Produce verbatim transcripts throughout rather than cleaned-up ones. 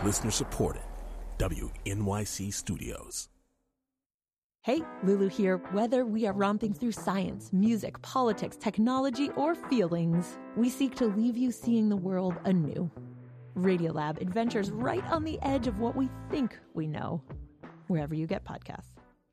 Listener supported. W N Y C Studios. Hey, Lulu here. Whether we are romping through science, music, politics, technology, or feelings, we seek to leave you seeing the world anew. Radiolab adventures right on the edge of what we think we know, wherever you get podcasts.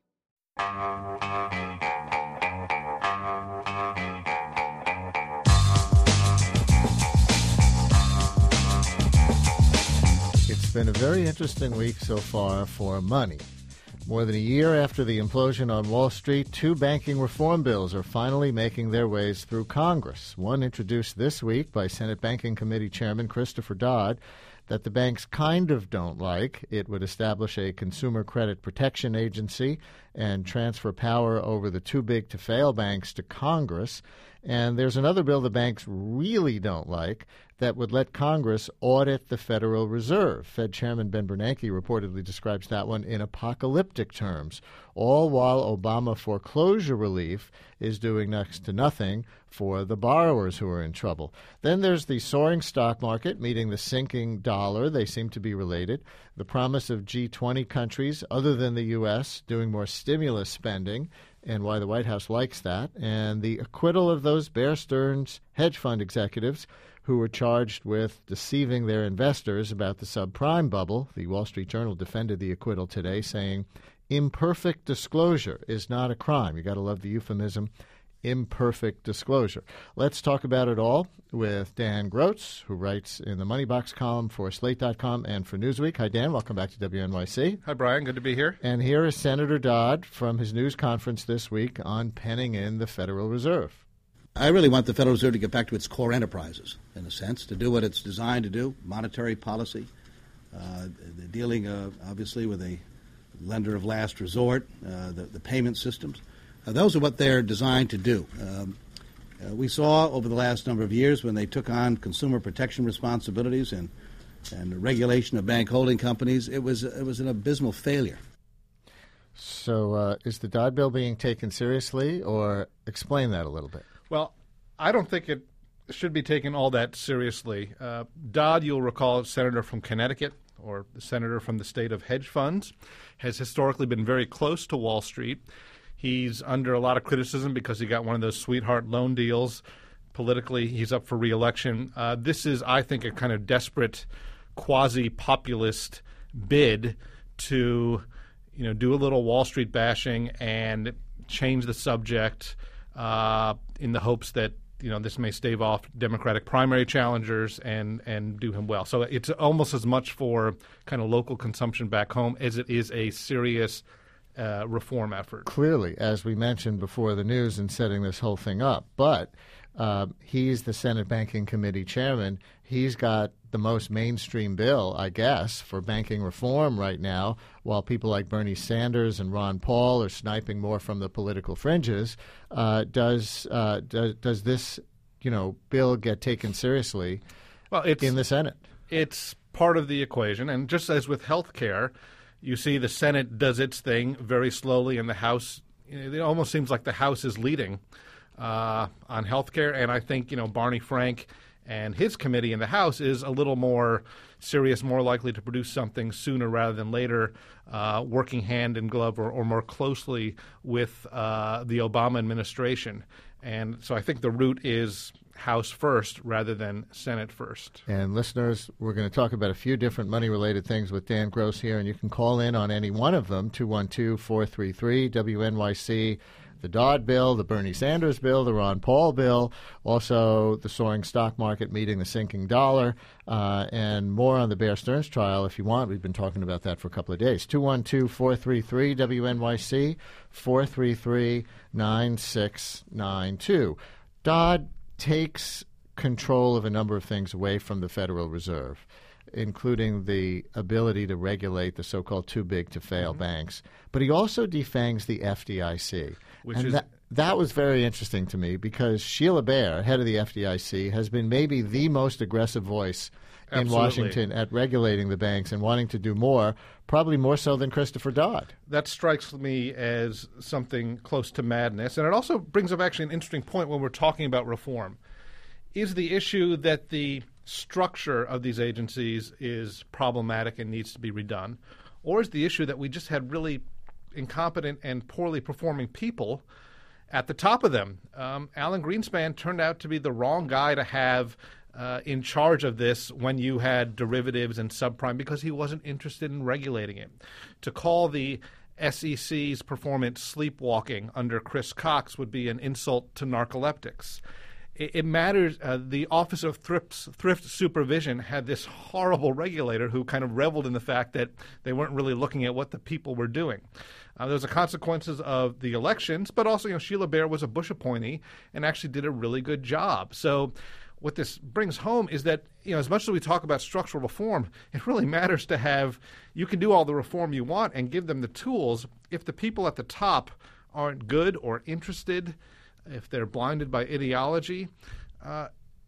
It's been a very interesting week so far for money. More than a year after the implosion on Wall Street, two banking reform bills are finally making their ways through Congress. One introduced this week by Senate Banking Committee Chairman Christopher Dodd that the banks kind of don't like. It would establish a consumer credit protection agency and transfer power over the too-big-to-fail banks to Congress. And there's another bill the banks really don't like that would let Congress audit the Federal Reserve. Fed Chairman Ben Bernanke reportedly describes that one in apocalyptic terms, all while Obama foreclosure relief is doing next to nothing for the borrowers who are in trouble. Then there's the soaring stock market meeting the sinking dollar. They seem to be related. The promise of G twenty countries, other than the U S, doing more stimulus spending, and why the White House likes that, and the acquittal of those Bear Stearns hedge fund executives who were charged with deceiving their investors about the subprime bubble. The Wall Street Journal defended the acquittal today, saying imperfect disclosure is not a crime. You got to love the euphemism, imperfect disclosure. Let's talk about it all with Dan Groats, who writes in the Money Box column for Slate dot com and for Newsweek. Hi, Dan. Welcome back to W N Y C. Hi, Brian. Good to be here. And here is Senator Dodd from his news conference this week on penning in the Federal Reserve. I really want the Federal Reserve to get back to its core enterprises, in a sense, to do what it's designed to do, monetary policy, uh, dealing, uh, obviously, with a lender of last resort, uh, the, the payment systems. Uh, those are what they're designed to do. Um, uh, we saw over the last number of years when they took on consumer protection responsibilities and and the regulation of bank holding companies, it was it was an abysmal failure. So uh, is the Dodd bill being taken seriously, or explain that a little bit? Well, I don't think it should be taken all that seriously. Uh, Dodd, you'll recall, is a senator from Connecticut, or the senator from the state of hedge funds, has historically been very close to Wall Street. He's under a lot of criticism because he got one of those sweetheart loan deals. Politically, he's up for re-election. Uh, this is, I think, a kind of desperate quasi-populist bid to, you know, do a little Wall Street bashing and change the subject uh, in the hopes that, you know, this may stave off Democratic primary challengers and, and do him well. So it's almost as much for kind of local consumption back home as it is a serious uh, reform effort. Clearly, as we mentioned before the news in setting this whole thing up. But uh, he's the Senate Banking Committee chairman. He's got the most mainstream bill, I guess, for banking reform right now, while people like Bernie Sanders and Ron Paul are sniping more from the political fringes. Uh, does, uh, does does this, you know, bill get taken seriously well, it's, in the Senate? It's part of the equation, and just as with health care, you see the Senate does its thing very slowly, and the House, you know, it almost seems like the House is leading uh, on health care, and I think, you know, Barney Frank and his committee in the House is a little more serious, more likely to produce something sooner rather than later, uh, working hand in glove or, or more closely with uh, the Obama administration. And so I think the route is House first rather than Senate first. And listeners, we're going to talk about a few different money-related things with Dan Gross here, and you can call in on any one of them, two one two, four three three, W N Y C. The Dodd bill, the Bernie Sanders bill, the Ron Paul bill, also the soaring stock market meeting the sinking dollar, uh, and more on the Bear Stearns trial if you want. We've been talking about that for a couple of days. two one two, four three three, W N Y C, four three three, nine six nine two. Dodd takes control of a number of things away from the Federal Reserve, including the ability to regulate the so-called too-big-to-fail mm-hmm. banks. But he also defangs the F D I C. Which and is that, that was very interesting to me because Sheila Bair, head of the F D I C, has been maybe the most aggressive voice in Absolutely. Washington at regulating the banks and wanting to do more, probably more so than Christopher Dodd. That strikes me as something close to madness. And it also brings up actually an interesting point when we're talking about reform. Is the issue that the structure of these agencies is problematic and needs to be redone, or is the issue that we just had really incompetent and poorly performing people at the top of them. Um, Alan Greenspan turned out to be the wrong guy to have uh, in charge of this when you had derivatives and subprime, because he wasn't interested in regulating it. To call the S E C's performance sleepwalking under Chris Cox would be an insult to narcoleptics. It, it matters. Uh, the Office of Thrift, Thrift Supervision had this horrible regulator who kind of reveled in the fact that they weren't really looking at what the people were doing. Uh, there was the consequences of the elections, but also, you know, Sheila Bair was a Bush appointee and actually did a really good job. So what this brings home is that, you know, as much as we talk about structural reform, it really matters to have, you can do all the reform you want and give them the tools. If the people at the top aren't good or interested, if they're blinded by ideology, uh,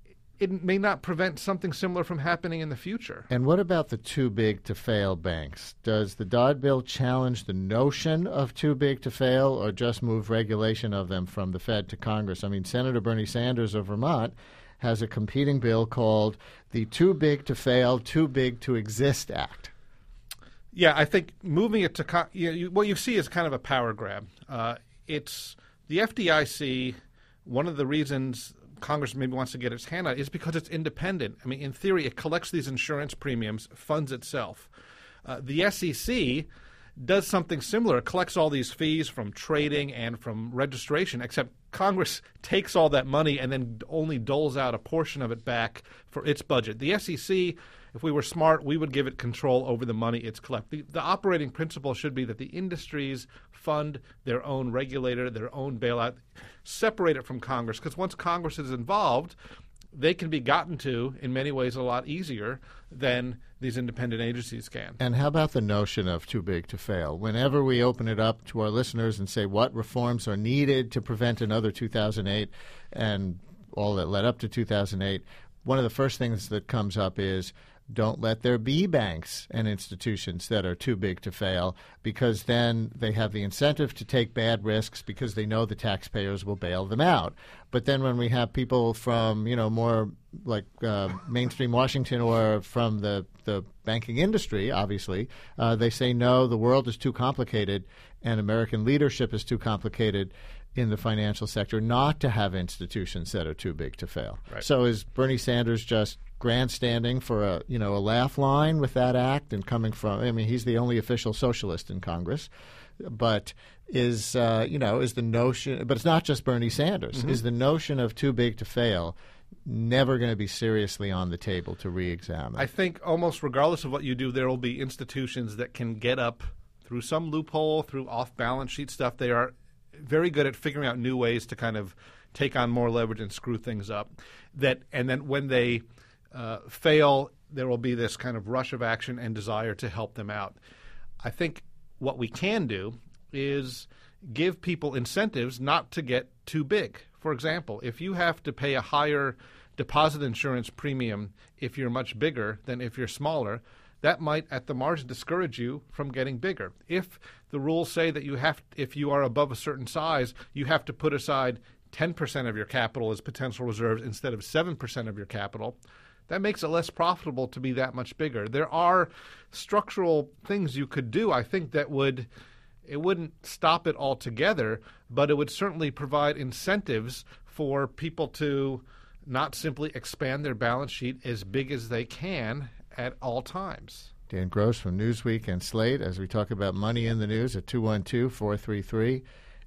it may not prevent something similar from happening in the future. And what about the too big to fail banks? Does the Dodd bill challenge the notion of too big to fail, or just move regulation of them from the Fed to Congress? I mean, Senator Bernie Sanders of Vermont has a competing bill called the Too Big to Fail, Too Big to Exist Act. Yeah, I think moving it to you know, you, what you see is kind of a power grab. Uh, it's the F D I C. One of the reasons Congress maybe wants to get its hand on it is because it's independent. I mean, in theory, it collects these insurance premiums, funds itself. Uh, the S E C does something similar. It collects all these fees from trading and from registration, except Congress takes all that money and then only doles out a portion of it back for its budget. The S E C, if we were smart, we would give it control over the money it's collecting. The, the operating principle should be that the industries fund their own regulator, their own bailout, separate it from Congress, because once Congress is involved, they can be gotten to in many ways a lot easier than these independent agencies can. And how about the notion of too big to fail? Whenever we open it up to our listeners and say what reforms are needed to prevent another two thousand eight and all that led up to two thousand eight, one of the first things that comes up is don't let there be banks and institutions that are too big to fail, because then they have the incentive to take bad risks because they know the taxpayers will bail them out. But then when we have people from, you know, more like uh, mainstream Washington or from the, the banking industry, obviously, uh, they say, no, the world is too complicated and American leadership is too complicated in the financial sector not to have institutions that are too big to fail. Right. So is Bernie Sanders just grandstanding for a you know a laugh line with that act, and coming from, I mean, he's the only official socialist in Congress, but is uh, you know is the notion, but it's not just Bernie Sanders, mm-hmm. is the notion of too big to fail never going to be seriously on the table to re-examine? I think almost regardless of what you do, there will be institutions that can get up through some loophole, through off-balance sheet stuff. They are very good at figuring out new ways to kind of take on more leverage and screw things up. That and then when they uh, fail, there will be this kind of rush of action and desire to help them out. I think what we can do is give people incentives not to get too big. For example, if you have to pay a higher deposit insurance premium if you're much bigger than if you're smaller, that might at the margin discourage you from getting bigger. If the rules say that you have, if you are above a certain size, you have to put aside ten percent of your capital as potential reserves instead of seven percent of your capital, that makes it less profitable to be that much bigger. There are structural things you could do, I think, that would, it wouldn't stop it altogether, but it would certainly provide incentives for people to not simply expand their balance sheet as big as they can at all times. Dan Gross from Newsweek and Slate as we talk about money in the news at two one two, four three three,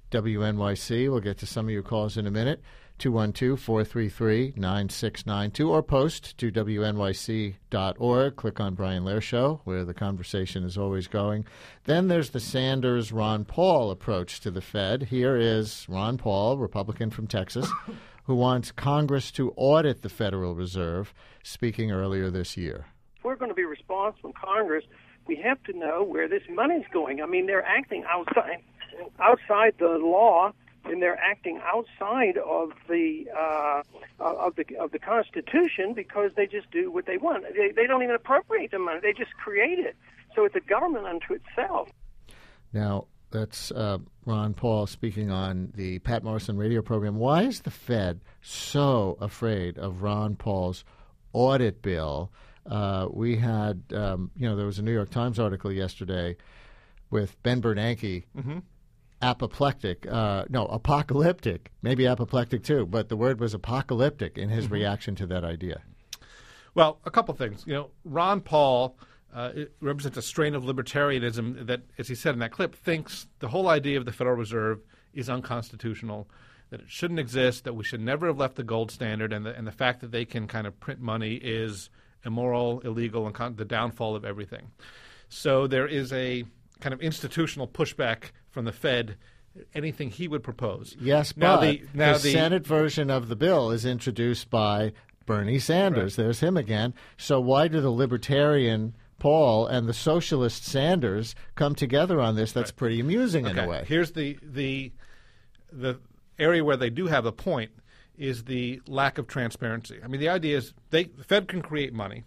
W N Y C. We'll get to some of your calls in a minute. two one two, four three three, nine six nine two, or post to W N Y C dot org. Click on Brian Lehrer Show, where the conversation is always going. Then there's the Sanders-Ron Paul approach to the Fed. Here is Ron Paul, Republican from Texas, who wants Congress to audit the Federal Reserve, speaking earlier this year. If we're going to be responsible in Congress, we have to know where this money's going. I mean, they're acting outside outside the law, and they're acting outside of the uh, of the of the Constitution because they just do what they want. They, they don't even appropriate the money; they just create it. So it's a government unto itself. Now, that's uh, Ron Paul speaking on the Pat Morrison radio program. Why is the Fed so afraid of Ron Paul's audit bill. Uh, we had, um, you know, there was a New York Times article yesterday with Ben Bernanke, mm-hmm. apoplectic, uh, no, apocalyptic, maybe apoplectic too, but the word was apocalyptic in his mm-hmm. reaction to that idea. Well, a couple things. You know, Ron Paul uh, represents a strain of libertarianism that, as he said in that clip, thinks the whole idea of the Federal Reserve is unconstitutional, that it shouldn't exist, that we should never have left the gold standard, and the, and the fact that they can kind of print money is immoral, illegal, and con- the downfall of everything. So there is a kind of institutional pushback from the Fed, anything he would propose. Yes, now but the, now the, the Senate version of the bill is introduced by Bernie Sanders. Right. There's him again. So why do the libertarian Paul and the socialist Sanders come together on this? That's right. Pretty amusing okay. in a way. Here's the the the area where they do have a point is the lack of transparency. I mean, the idea is they the Fed can create money,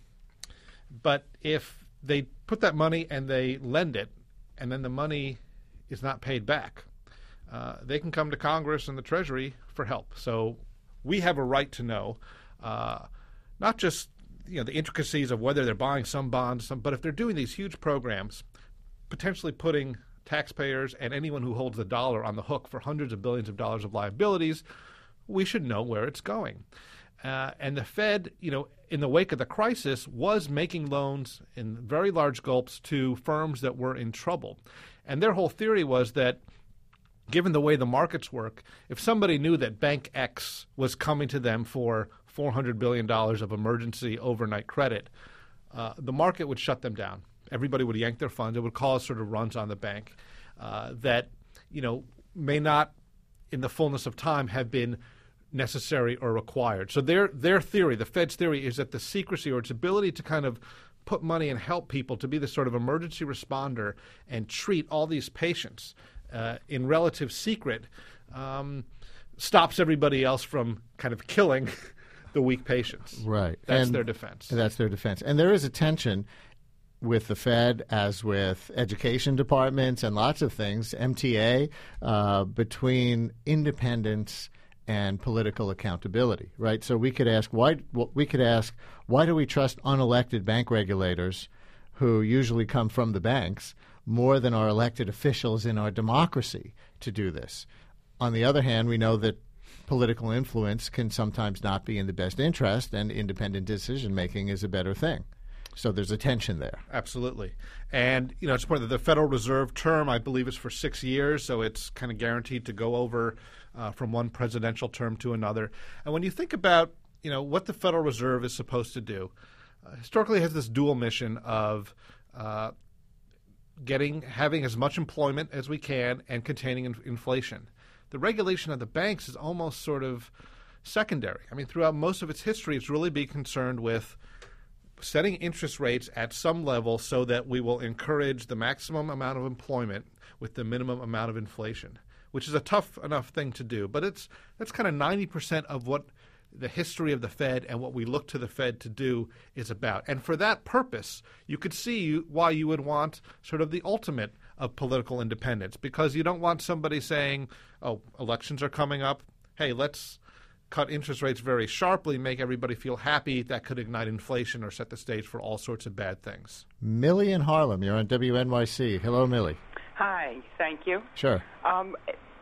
but if they put that money and they lend it, and then the money is not paid back, uh, they can come to Congress and the Treasury for help. So we have a right to know, uh, not just you know the intricacies of whether they're buying some bonds, some, but if they're doing these huge programs, potentially putting taxpayers and anyone who holds the dollar on the hook for hundreds of billions of dollars of liabilities, we should know where it's going. Uh, and the Fed, you know, in the wake of the crisis, was making loans in very large gulps to firms that were in trouble. And their whole theory was that, given the way the markets work, if somebody knew that Bank X was coming to them for four hundred billion dollars of emergency overnight credit, uh, the market would shut them down. Everybody would yank their funds. It would cause sort of runs on the bank uh, that, you know, may not, in the fullness of time, have been necessary or required. So their their theory, the Fed's theory, is that the secrecy or its ability to kind of put money and help people to be the sort of emergency responder and treat all these patients uh, in relative secret um, stops everybody else from kind of killing the weak patients. Right. That's and their defense. That's their defense. And there is a tension with the Fed, as with education departments and lots of things, M T A, uh, between independence and political accountability, right? So we could ask why we could ask why do we trust unelected bank regulators who usually come from the banks more than our elected officials in our democracy to do this? On the other hand, we know that political influence can sometimes not be in the best interest, and independent decision making is a better thing. So there's a tension there. Absolutely. And, you know, it's important that the Federal Reserve term, I believe, is for six years, so it's kind of guaranteed to go over uh, from one presidential term to another. And when you think about, you know, what the Federal Reserve is supposed to do, uh, historically it has this dual mission of uh, getting, having as much employment as we can and containing in- inflation. The regulation of the banks is almost sort of secondary. I mean, throughout most of its history, it's really been concerned with setting interest rates at some level so that we will encourage the maximum amount of employment with the minimum amount of inflation, which is a tough enough thing to do. But it's that's kind of ninety percent of what the history of the Fed and what we look to the Fed to do is about. And for that purpose, you could see why you would want sort of the ultimate of political independence, because you don't want somebody saying, oh, elections are coming up, hey, let's cut interest rates very sharply, make everybody feel happy. That could ignite inflation or set the stage for all sorts of bad things. Millie in Harlem, you're on W N Y C. Hello, Millie. Hi, thank you. Sure. Um,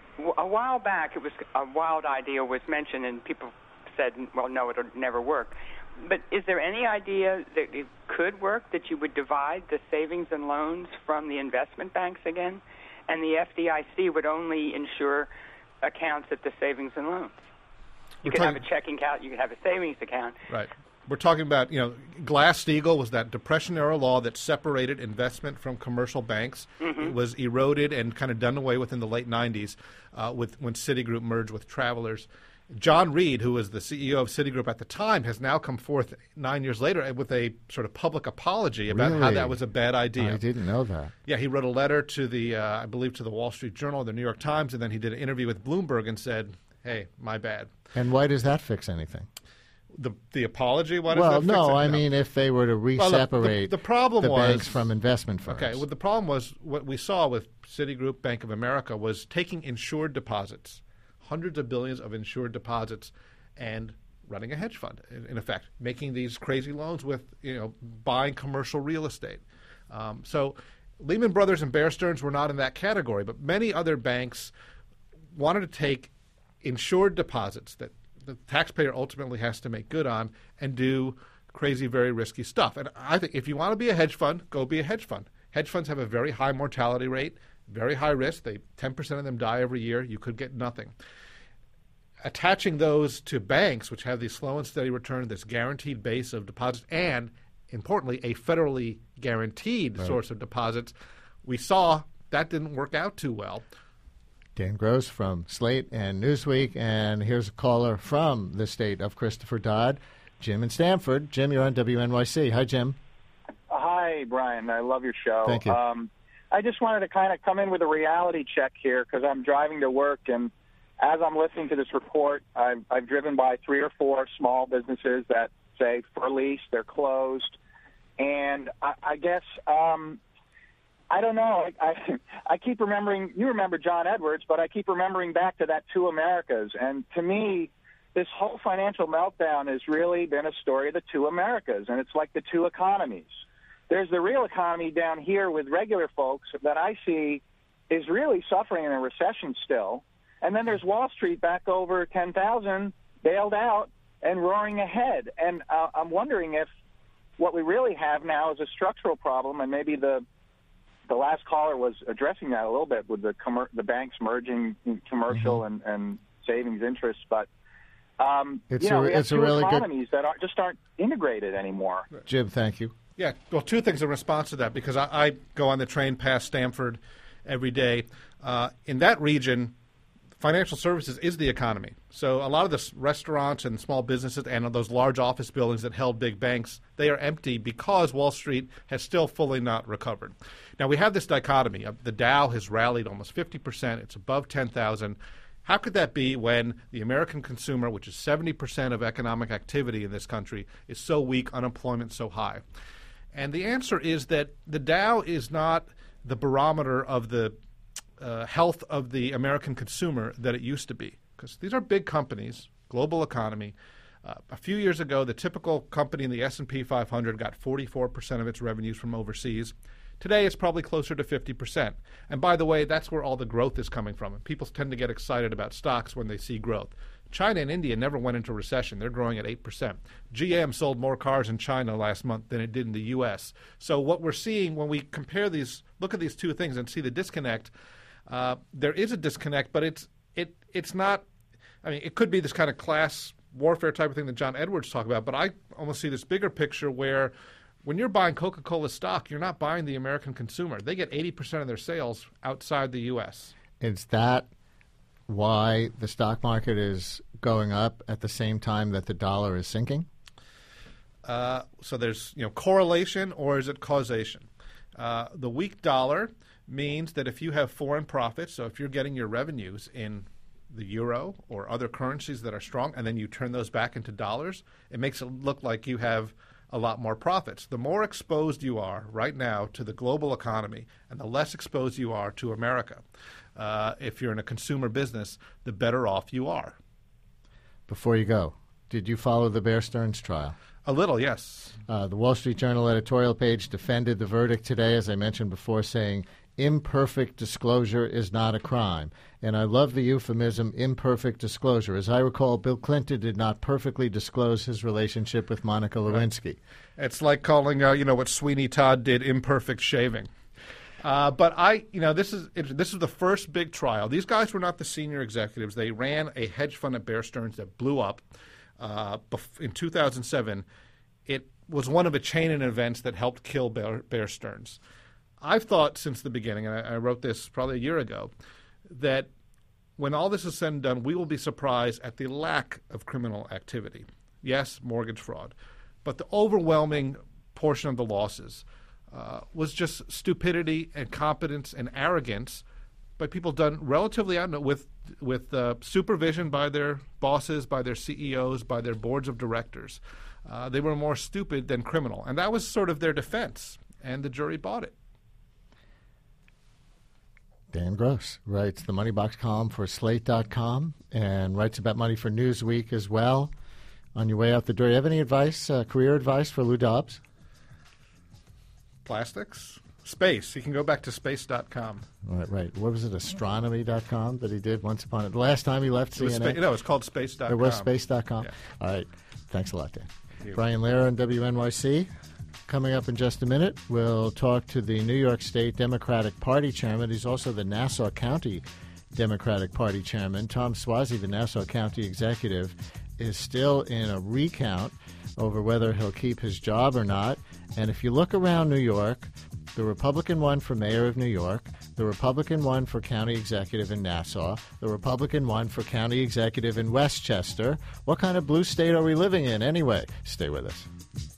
a while back, it was a wild idea was mentioned, and people said, well, no, it'll never work. But is there any idea that it could work, that you would divide the savings and loans from the investment banks again, and the F D I C would only insure accounts at the savings and loans? You We're could talking, have a checking account. You could have a savings account. Right. We're talking about, you know, Glass-Steagall was that Depression-era law that separated investment from commercial banks. Mm-hmm. It was eroded and kind of done away with in the late nineties uh, with when Citigroup merged with Travelers. John Reed, who was the C E O of Citigroup at the time, has now come forth nine years later with a sort of public apology about really? how that was a bad idea. I didn't know that. Yeah, he wrote a letter to the, uh, I believe, to the Wall Street Journal, the New York Times, and then he did an interview with Bloomberg and said, hey, my bad. And why does that fix anything? The the apology? Why does well, that fix no, it? I no. mean if they were to re-separate well, the, the, the problem the was, banks from investment firms. Okay, well, the problem was what we saw with Citigroup, Bank of America, was taking insured deposits, hundreds of billions of insured deposits, and running a hedge fund, in, in effect, making these crazy loans with, you know, buying commercial real estate. Um, so Lehman Brothers and Bear Stearns were not in that category, but many other banks wanted to take insured deposits that the taxpayer ultimately has to make good on and do crazy, very risky stuff. And I think if you want to be a hedge fund, go be a hedge fund. Hedge funds have a very high mortality rate, very high risk. They ten percent of them die every year. You could get nothing. Attaching those to banks, which have the slow and steady return, this guaranteed base of deposits, and importantly, a federally guaranteed right. source of deposits, we saw that didn't work out too well. Dan Gross from Slate and Newsweek, and here's a caller from the state of Christopher Dodd, Jim in Stamford. Jim, you're on W N Y C. Hi, Jim. Hi, Brian. I love your show. Thank you. Um, I just wanted to kind of come in with a reality check here because I'm driving to work, and as I'm listening to this report, I've, I've driven by three or four small businesses that say for lease, they're closed, and I, I guess um, I don't know. I, I I keep remembering. You remember John Edwards, but I keep remembering back to that Two Americas, and to me, this whole financial meltdown has really been a story of the two Americas, and it's like the two economies. There's the real economy down here with regular folks that I see is really suffering in a recession still. And then there's Wall Street back over ten thousand, bailed out and roaring ahead. And uh, I'm wondering if what we really have now is a structural problem, and maybe the the last caller was addressing that a little bit with the commer- the banks merging commercial mm-hmm. and, and savings interests. But um, it's you know, a, we have it's two a really economies good... that are, just aren't integrated anymore. Jim, thank you. Yeah, well, two things in response to that, because I, I go on the train past Stamford every day. Uh, in that region, financial services is the economy. So a lot of the restaurants and small businesses and those large office buildings that held big banks, they are empty because Wall Street has still fully not recovered. Now, we have this dichotomy. The Dow has rallied almost fifty percent. It's above ten thousand. How could that be when the American consumer, which is seventy percent of economic activity in this country, is so weak, unemployment so high? And the answer is that the Dow is not the barometer of the uh, health of the American consumer that it used to be, because these are big companies, global economy. Uh, a few years ago, the typical company in the S and P five hundred got forty-four percent of its revenues from overseas. Today, it's probably closer to fifty percent. And by the way, that's where all the growth is coming from. And people tend to get excited about stocks when they see growth. China and India never went into recession. They're growing at eight percent. G M sold more cars in China last month than it did in the U S. So what we're seeing when we compare these, look at these two things and see the disconnect, uh, there is a disconnect, but it's it it's not, I mean, it could be this kind of class warfare type of thing that John Edwards talked about, but I almost see this bigger picture where when you're buying Coca-Cola stock, you're not buying the American consumer. They get eighty percent of their sales outside the U S. Is that why the stock market is going up at the same time that the dollar is sinking? Uh, so there's, you know, correlation, or is it causation? Uh, the weak dollar means that if you have foreign profits, so if you're getting your revenues in the euro or other currencies that are strong, and then you turn those back into dollars, it makes it look like you have a lot more profits. The more exposed you are right now to the global economy and the less exposed you are to America, uh, if you're in a consumer business, the better off you are. Before you go, did you follow the Bear Stearns trial? A little, yes. Uh, the Wall Street Journal editorial page defended the verdict today, as I mentioned before, saying imperfect disclosure is not a crime. And I love the euphemism imperfect disclosure. As I recall, Bill Clinton did not perfectly disclose his relationship with Monica Lewinsky. Right. It's like calling, uh, you know, what Sweeney Todd did imperfect shaving. Uh, but I, you know, this is it, this is the first big trial. These guys were not the senior executives. They ran a hedge fund at Bear Stearns that blew up uh, in two thousand seven. It was one of a chain of events that helped kill Bear, Bear Stearns. I've thought since the beginning, and I, I wrote this probably a year ago, that when all this is said and done, we will be surprised at the lack of criminal activity. Yes, mortgage fraud. But the overwhelming portion of the losses uh, was just stupidity, incompetence, and arrogance by people done relatively, I don't know, with, with uh, supervision by their bosses, by their C E Os, by their boards of directors. Uh, they were more stupid than criminal. And that was sort of their defense, and the jury bought it. Dan Gross writes the Money Box column for Slate dot com and writes about money for Newsweek as well. on your way out the door. You have any advice, uh, career advice for Lou Dobbs? Plastics? Space. He can go back to space dot com. Right, right. What was it, astronomy dot com that he did once upon it? The last time he left It was C N N? spa- no, it's called space dot com. It was space dot com? Yeah. All right. Thanks a lot, Dan. You. Brian Lehrer on W N Y C. Coming up in just a minute, we'll talk to the New York State Democratic Party chairman. He's also the Nassau County Democratic Party chairman. Tom Suozzi, the Nassau County executive, is still in a recount over whether he'll keep his job or not. And if you look around New York, the Republican one for mayor of New York, the Republican one for county executive in Nassau, the Republican one for county executive in Westchester. What kind of blue state are we living in anyway? Stay with us.